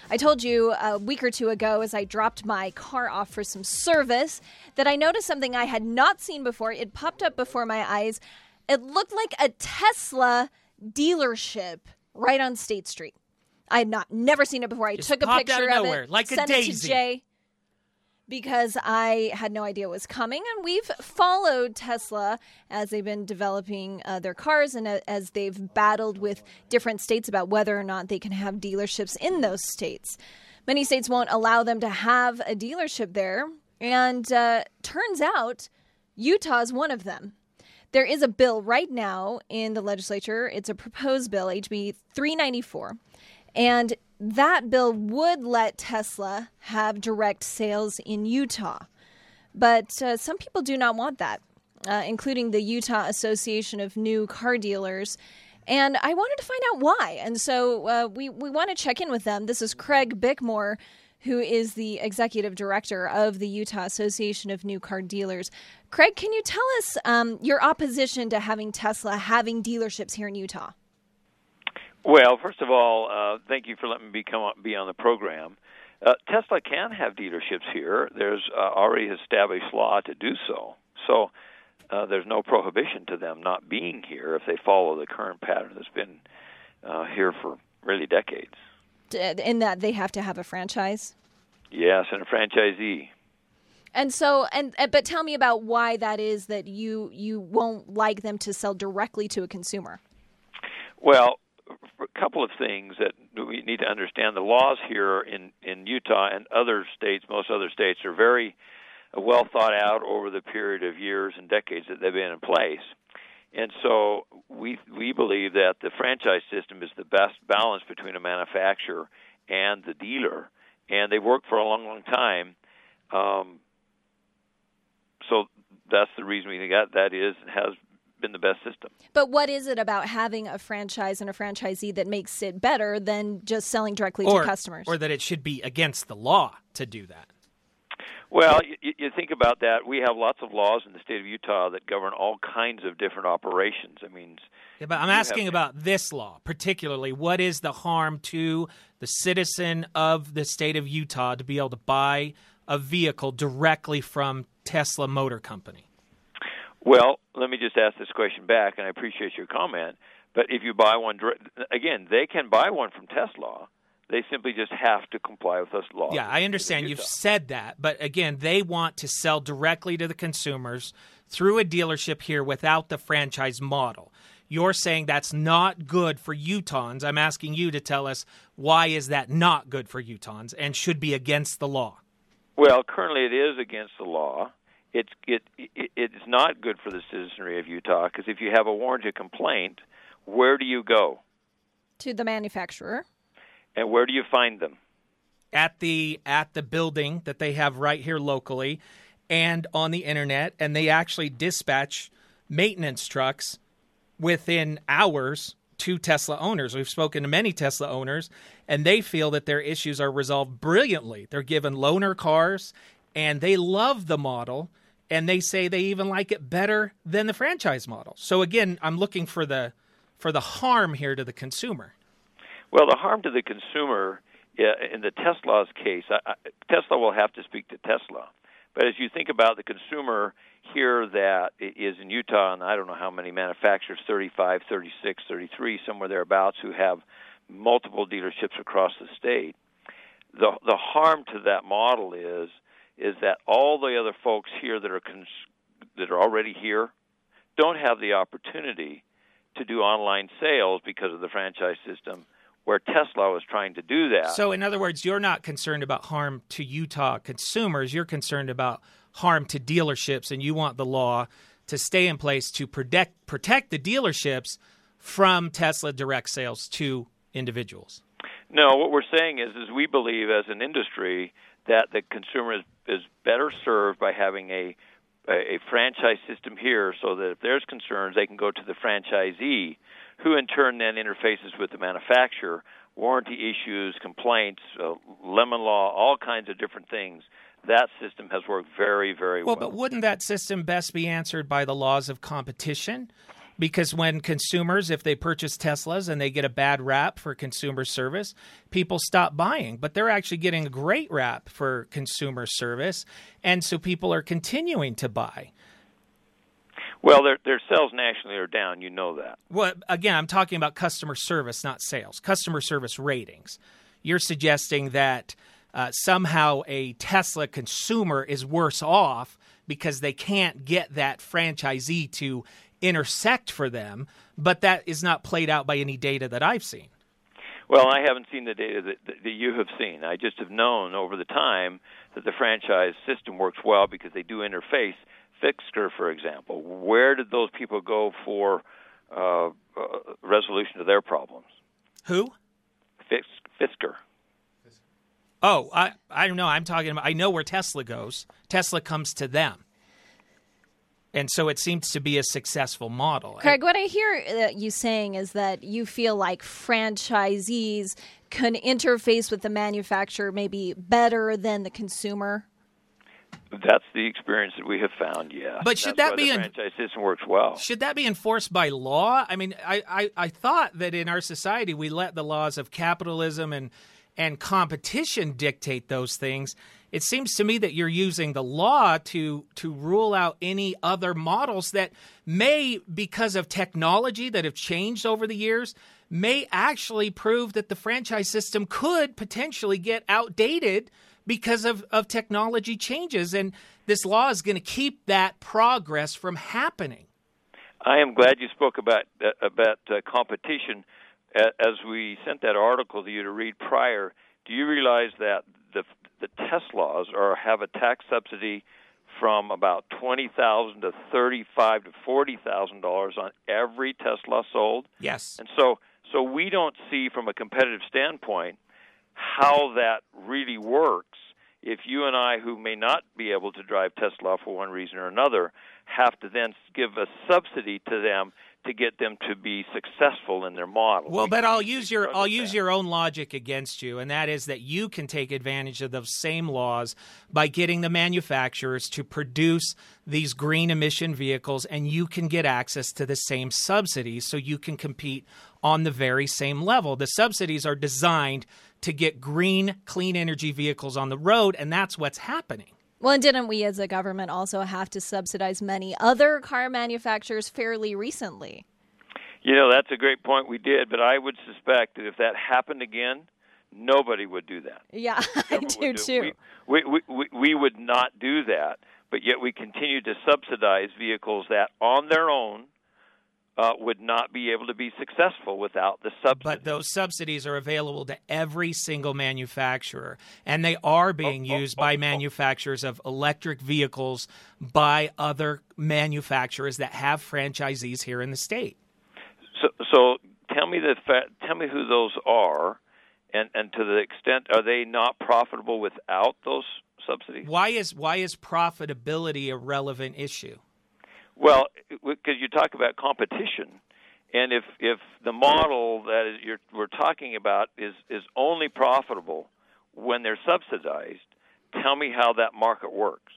I told you a week or two ago as I dropped my car off for some service that I noticed something I had not seen before. It popped up before my eyes. It looked like a Tesla dealership right on State Street. I had never seen it before. I took a picture of it, like sent a it to daisy. Jay because I had no idea it was coming. And we've followed Tesla as they've been developing their cars and as they've battled with different states about whether or not they can have dealerships in those states. Many states won't allow them to have a dealership there. And turns out Utah is one of them. There is a bill right now in the legislature. It's a proposed bill, HB 394. And that bill would let Tesla have direct sales in Utah. But some people do not want that, including the Utah Association of New Car Dealers. And I wanted to find out why. And so we want to check in with them. This is Craig Bickmore, who is the executive director of the Utah Association of New Car Dealers. Craig, can you tell us your opposition to having Tesla having dealerships here in Utah? Well, first of all, thank you for letting me be on the program. Tesla can have dealerships here. There's already established law to do so. So there's no prohibition to them not being here if they follow the current pattern that's been here for really decades. In that they have to have a franchise? Yes, and a franchisee. And so, but tell me about why that is that you won't like them to sell directly to a consumer. Well, a couple of things that we need to understand. The laws here in Utah and other states, most other states, are very well thought out over the period of years and decades that they've been in place. And so we believe that the franchise system is the best balance between a manufacturer and the dealer. And they've worked for a long, long time. So that's the reason we think that has been the best system. But what is it about having a franchise and a franchisee that makes it better than just selling directly to customers? Or that it should be against the law to do that? Well, you think about that. We have lots of laws in the state of Utah that govern all kinds of different operations. I mean, yeah, but I'm asking about this law, particularly. What is the harm to the citizen of the state of Utah to be able to buy a vehicle directly from Tesla Motor Company? Well, let me just ask this question back, and I appreciate your comment. But if you buy one, again, they can buy one from Tesla. They simply just have to comply with those laws. Yeah, I understand you've said that. But again, they want to sell directly to the consumers through a dealership here without the franchise model. You're saying that's not good for Utahns. I'm asking you to tell us why is that not good for Utahns and should be against the law. Well, currently it is against the law. It's not good for the citizenry of Utah because if you have a warranty complaint, where do you go? To the manufacturer. And where do you find them? At the building that they have right here locally and on the internet, and they actually dispatch maintenance trucks within hours to Tesla owners. We've spoken to many Tesla owners, and they feel that their issues are resolved brilliantly. They're given loaner cars, and they love the model, and they say they even like it better than the franchise model. So again, I'm looking for the harm here to the consumer. Well, the harm to the consumer, in the Tesla's case, Tesla will have to speak to Tesla. But as you think about the consumer here that is in Utah, and I don't know how many manufacturers, 35, 36, 33, somewhere thereabouts, who have multiple dealerships across the state, the harm to that model is that all the other folks here that are already here don't have the opportunity to do online sales because of the franchise system, where Tesla was trying to do that. So, in other words, you're not concerned about harm to Utah consumers. You're concerned about harm to dealerships, and you want the law to stay in place to protect the dealerships from Tesla direct sales to individuals. No, what we're saying is we believe as an industry that the consumer is better served by having a franchise system here so that if there's concerns, they can go to the franchisee, who in turn then interfaces with the manufacturer, warranty issues, complaints, lemon law, all kinds of different things. That system has worked very, very well. Well, but wouldn't that system best be answered by the laws of competition? Because when consumers, if they purchase Teslas and they get a bad rap for consumer service, people stop buying. But they're actually getting a great rap for consumer service, and so people are continuing to buy. Well, their sales nationally are down. You know that. Well, again, I'm talking about customer service, not sales. Customer service ratings. You're suggesting that somehow a Tesla consumer is worse off because they can't get that franchisee to intersect for them, but that is not played out by any data that I've seen. Well, I haven't seen the data that you have seen. I just have known over the time that the franchise system works well because they do interface. Fisker, for example, where did those people go for resolution of their problems? Who? Fisker. Oh, I don't know. I'm talking about, I know where Tesla goes. Tesla comes to them. And so it seems to be a successful model. Craig, what I hear you saying is that you feel like franchisees can interface with the manufacturer maybe better than the consumer. That's the experience that we have found, yeah. But should that be the franchise system works well? Should that be enforced by law? I mean, I thought that in our society we let the laws of capitalism and competition dictate those things. It seems to me that you're using the law to rule out any other models that may, because of technology that have changed over the years, may actually prove that the franchise system could potentially get outdated because of technology changes. And this law is going to keep that progress from happening. I am glad you spoke about competition. As we sent that article to you to read prior, do you realize that the Teslas have a tax subsidy from about $20,000 to $35,000 to $40,000 on every Tesla sold? Yes. And so we don't see from a competitive standpoint how that really works if you and I, who may not be able to drive Tesla for one reason or another, have to then give a subsidy to them to get them to be successful in their model. Well, but I'll use your own logic against you, and that is that you can take advantage of those same laws by getting the manufacturers to produce these green emission vehicles, and you can get access to the same subsidies so you can compete on the very same level. The subsidies are designed to get green, clean energy vehicles on the road, and that's what's happening. Well, and didn't we as a government also have to subsidize many other car manufacturers fairly recently? You know, that's a great point. We did, but I would suspect that if that happened again, nobody would do that. Yeah, I do too. We would not do that, but yet we continue to subsidize vehicles that on their own would not be able to be successful without the subsidy. But those subsidies are available to every single manufacturer, and they are being used by manufacturers of electric vehicles by other manufacturers that have franchisees here in the state. So tell me who those are, and to the extent, are they not profitable without those subsidies? Why is profitability a relevant issue? Well, because you talk about competition, and if the model that we're talking about is only profitable when they're subsidized, tell me how that market works.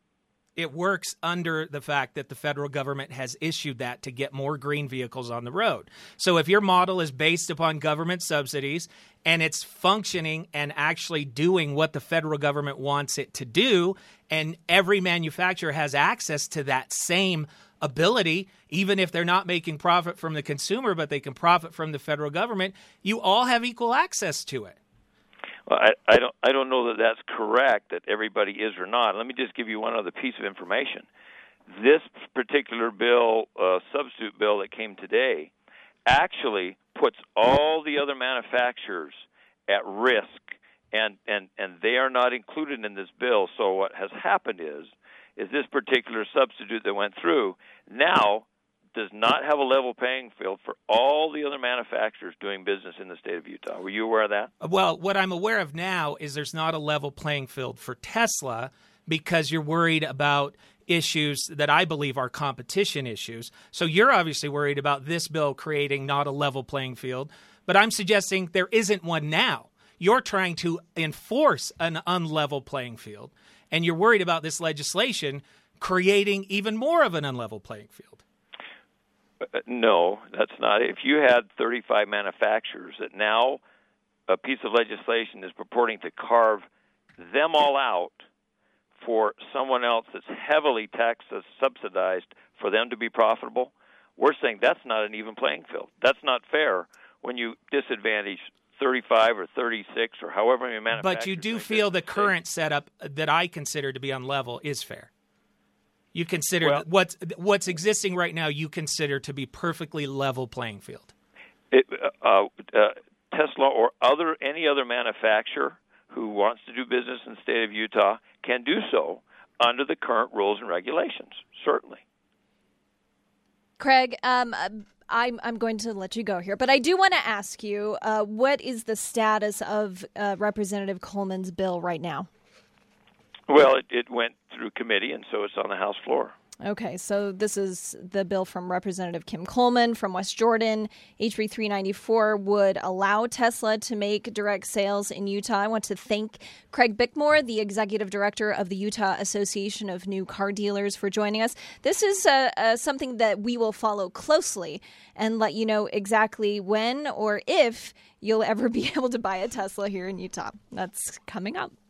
It works under the fact that the federal government has issued that to get more green vehicles on the road. So if your model is based upon government subsidies and it's functioning and actually doing what the federal government wants it to do, and every manufacturer has access to that same ability, even if they're not making profit from the consumer, but they can profit from the federal government, you all have equal access to it. Well, I don't know that that's correct, that everybody is or not. Let me just give you one other piece of information. This particular bill, substitute bill that came today, actually puts all the other manufacturers at risk, and they are not included in this bill. So what has happened is this particular substitute that went through now does not have a level playing field for all the other manufacturers doing business in the state of Utah. Were you aware of that? Well, what I'm aware of now is there's not a level playing field for Tesla because you're worried about issues that I believe are competition issues. So you're obviously worried about this bill creating not a level playing field, but I'm suggesting there isn't one now. You're trying to enforce an unlevel playing field, and you're worried about this legislation creating even more of an unlevel playing field. No, that's not. If you had 35 manufacturers that now a piece of legislation is purporting to carve them all out for someone else that's heavily taxed or subsidized for them to be profitable, we're saying that's not an even playing field. That's not fair when you disadvantage 35 or 36 or however many manufacturers. But you do feel the current setup that I consider to be on level is fair. You consider what's existing right now, you consider to be perfectly level playing field. Tesla or any other manufacturer who wants to do business in the state of Utah can do so under the current rules and regulations, certainly. Craig, I'm going to let you go here, but I do want to ask you, what is the status of Representative Coleman's bill right now? Well, it went through committee, and so it's on the House floor. Okay, so this is the bill from Representative Kim Coleman from West Jordan. HB 394 would allow Tesla to make direct sales in Utah. I want to thank Craig Bickmore, the executive director of the Utah Association of New Car Dealers, for joining us. This is something that we will follow closely and let you know exactly when or if you'll ever be able to buy a Tesla here in Utah. That's coming up.